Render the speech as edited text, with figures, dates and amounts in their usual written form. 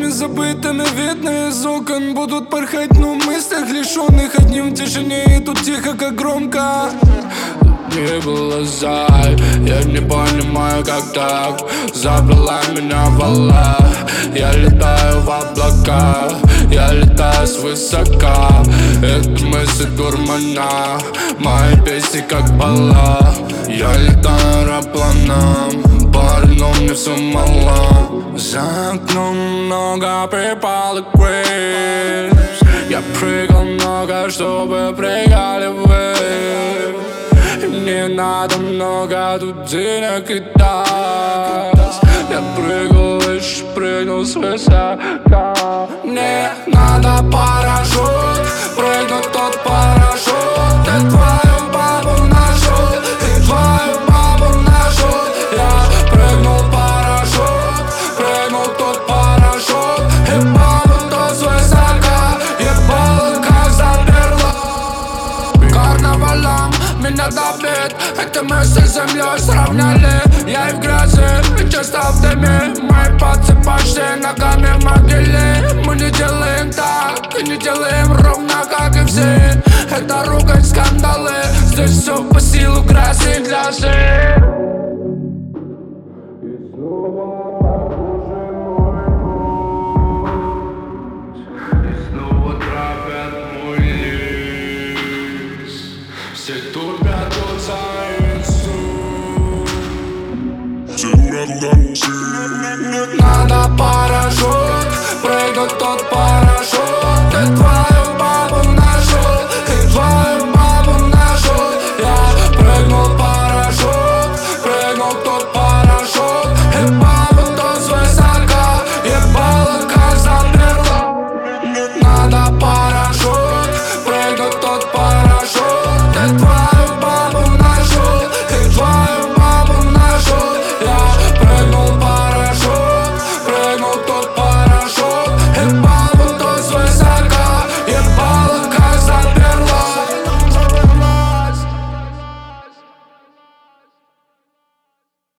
всеми забытыми. Видно из окон будут порхать, но в мыслях лишенных одним в тишине. И тут тихо, как громко. Не было зай, я не понимаю, как так забрала меня волна. Я летаю в облака, я летаю свысока. Это мысли дурмана, мои песни как бала. Я летаю аэропланом, парень, но мне все мало. За окном много припалок waves. Я прыгал много, чтобы прыгали вы. Не надо много тут денег и таз. Я прыгал выше, прыгнул свысока. Мне надо парашют, прыгнуть тот парашют. И твою бабу нашел, и твою бабу нашел. Я прыгнул парашют, прыгнул тот парашют. И бабу то свысока, ебало как заперло. Карнавалом меня добит, эти мысли с землей сравняли. Я и в грязи, и часто в дыме. Мои пальцы почти ногами в могиле. Мы не делаем так, и не делаем ровно, как и все. Это ругань, скандалы, здесь все по силу грязи для всех. И снова